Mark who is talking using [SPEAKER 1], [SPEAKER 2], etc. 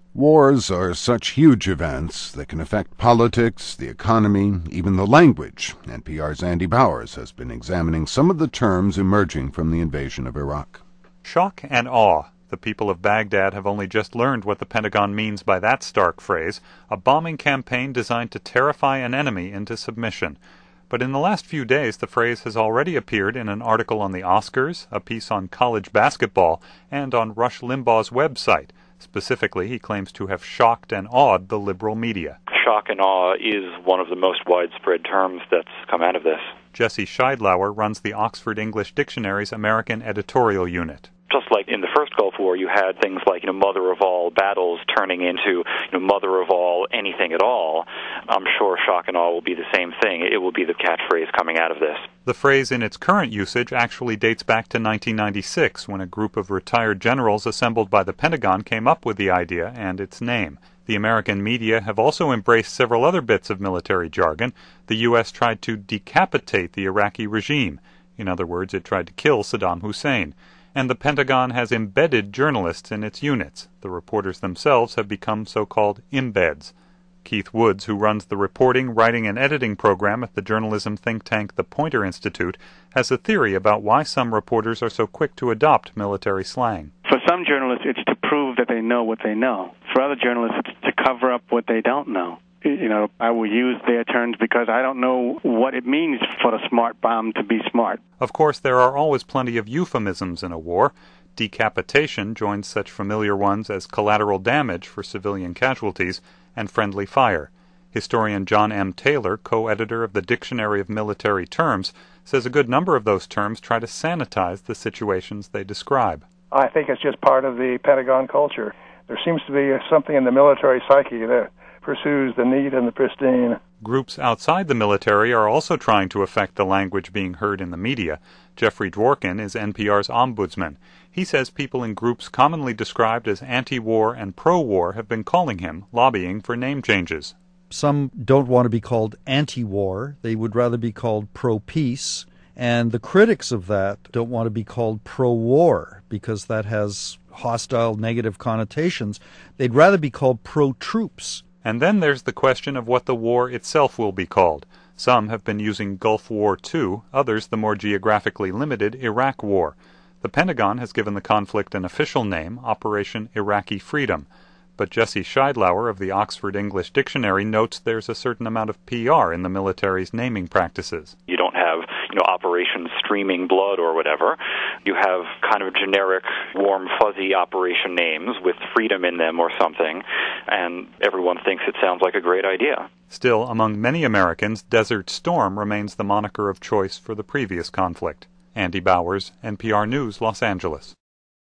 [SPEAKER 1] Wars are such huge events that can affect politics, the economy, even the language. NPR's Andy Bowers has been examining some of the terms emerging from the invasion of Iraq.
[SPEAKER 2] Shock and awe. The people of Baghdad have only just learned what the Pentagon means by that stark phrase, a bombing campaign designed to terrify an enemy into submission. But in the last few days, the phrase has already appeared in an article on the Oscars, a piece on college basketball, and on Rush Limbaugh's website. Specifically, he claims to have shocked and awed the liberal media.
[SPEAKER 3] Shock and awe is one of the most widespread terms that's come out of this.
[SPEAKER 2] Jesse Scheidlauer runs the Oxford English Dictionary's American editorial unit.
[SPEAKER 3] Just like in the first Gulf War, you had things like, mother of all battles turning into, mother of all anything at all. I'm sure shock and awe will be the same thing. It will be the catchphrase coming out of this.
[SPEAKER 2] The phrase in its current usage actually dates back to 1996, when a group of retired generals assembled by the Pentagon came up with the idea and its name. The American media have also embraced several other bits of military jargon. The U.S. tried to decapitate the Iraqi regime. In other words, it tried to kill Saddam Hussein. And the Pentagon has embedded journalists in its units. The reporters themselves have become so-called embeds. Keith Woods, who runs the reporting, writing, and editing program at the journalism think tank The Poynter Institute, has a theory about why some reporters are so quick to adopt military slang.
[SPEAKER 4] For some journalists, it's to prove that they know what they know. For other journalists, it's to cover up what they don't know. I will use their terms because I don't know what it means for the smart bomb to be smart.
[SPEAKER 2] Of course, there are always plenty of euphemisms in a war. Decapitation joins such familiar ones as collateral damage for civilian casualties and friendly fire. Historian John M. Taylor, co-editor of the Dictionary of Military Terms, says a good number of those terms try to sanitize the situations they describe.
[SPEAKER 5] I think it's just part of the Pentagon culture. There seems to be something in the military psyche that pursues the neat and the pristine.
[SPEAKER 2] Groups outside the military are also trying to affect the language being heard in the media. Jeffrey Dworkin is NPR's ombudsman. He says people in groups commonly described as anti-war and pro-war have been calling him, lobbying for name changes.
[SPEAKER 6] Some don't want to be called anti-war. They would rather be called pro-peace. And the critics of that don't want to be called pro-war because that has hostile, negative connotations. They'd rather be called pro-troops.
[SPEAKER 2] And then there's the question of what the war itself will be called. Some have been using Gulf War II, others the more geographically limited Iraq War. The Pentagon has given the conflict an official name, Operation Iraqi Freedom. But Jesse Scheidlauer of the Oxford English Dictionary notes there's a certain amount of PR in the military's naming practices.
[SPEAKER 3] You don't have, Operation Streaming Blood or whatever. You have kind of generic, warm, fuzzy operation names with freedom in them or something, and everyone thinks it sounds like a great idea.
[SPEAKER 2] Still, among many Americans, Desert Storm remains the moniker of choice for the previous conflict. Andy Bowers, NPR News, Los Angeles.